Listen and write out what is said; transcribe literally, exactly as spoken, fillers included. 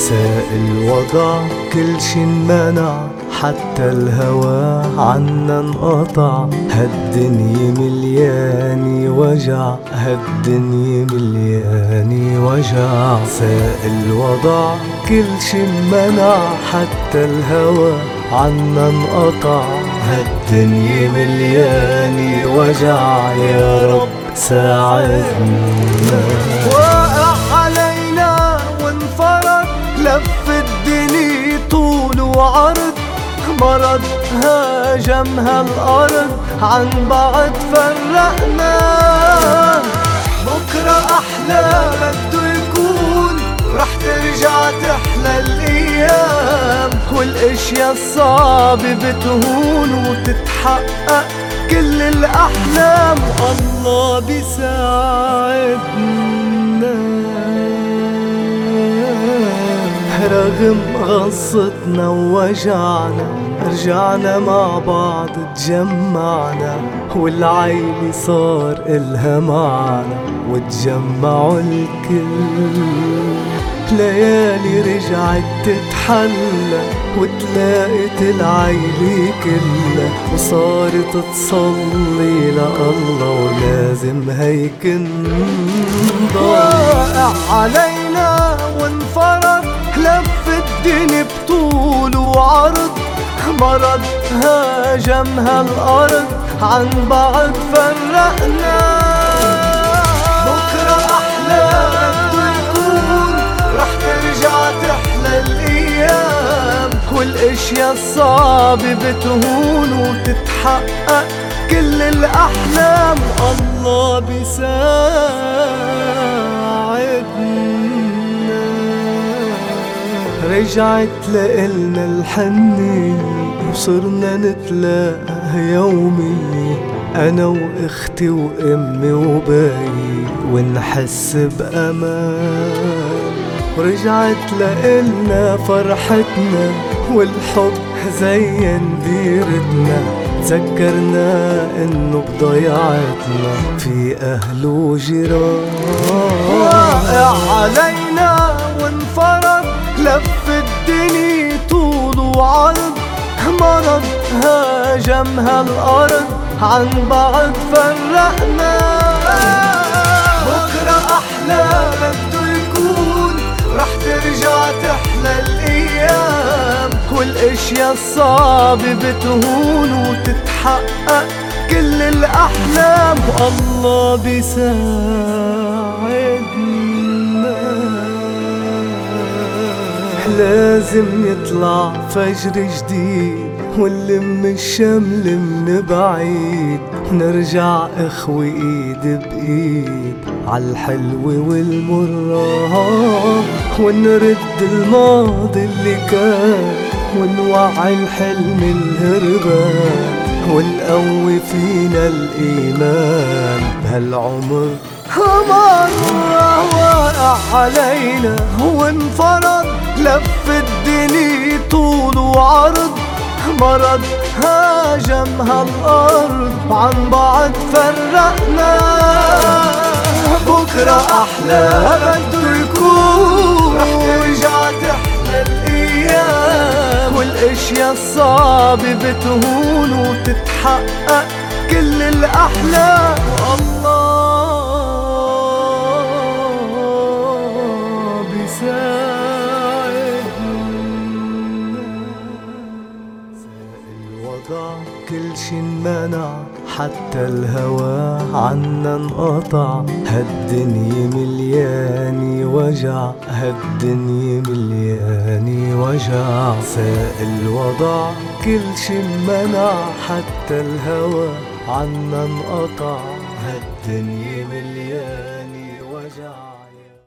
ساق الوضع كل شي انمنع، حتى الهوى عنا انقطع. هالدنيا ملياني وجع، هالدنيا ملياني وجع. ساق الوضع كل شي انمنع، حتى الهوى عنا انقطع. هالدنيا ملياني وجع، يا رب ساعدنا. وقع علينا وانفرد، لف الدنيا طول وعرض. مرض هاجم هالأرض، عن بعض فرقنا. بكرة أحلى بده يكون، رح ترجع تحلى الأيام. والأشياء الصعبة بتهون، وتتحقق كل الأحلام. الله بيساعدنا رغم غصتنا ووجعنا. رجعنا مع بعض تجمعنا، والعيلة صار إلها معنا، وتجمعوا الكل. ليالي رجعت تتحلى، وتلاقت العيلة كلها، وصارت تصلي لله، ولازم هيك نضل. واقع علينا وانفرد، لف الدنيا بطول وعرض. مرض هاجم هالأرض، عن بعض فرقنا. بكرة أحلى بده يكون، رح ترجع تحلى الأيام. والأشياء الصعبة بتهون، وتتحقق كل الأحلام. الله بيساعدنا. رجعت لإلنا الحنية، وصرنا نتلاقى يومي. أنا وأختي وأمي وباي، ونحس بأمان. ورجعت لإلنا فرحتنا، والحب زين ديرتنا. تذكرنا إنه بضيعتنا في أهل وجيران. واقع علينا وانفرد، لف الدنيا طول وعرض. مرض هاجم هالأرض، عن بعض فرقنا. بكرة أحلى بده يكون، رح ترجع تحلى الأيام. والأشياء الصعبة بتهون، وتتحقق كل الأحلام. والله بيساعدنا. لازم يطلع فجر جديد، ونلم الشمل من بعيد. ونرجع اخوة ايد بايد، عالحلو والمرار. ونرد الماضي اللي كان، ونوعي الحلم الهربان. ونقوي فينا الإيمان بهالعمر مرة. واقع علينا وانفرض، لف الدنيا طول وعرض. مرض هاجم هالأرض، عن بعض فرقنا. بكرة أحلى بده يكون، رح ترجع تحلى الأيام. والأشياء الصعبة بتهون، وتتحقق كل الأحلام. والله بيساعدنا. الوضع كل شي انمنع، حتى الهوى عنا انقطع. هالدنيا ملياني وجع، هالدنيا ملياني وجع. ساق الوضع كل شي انمنع، حتى الهوى عنا انقطع. هالدنيا ملياني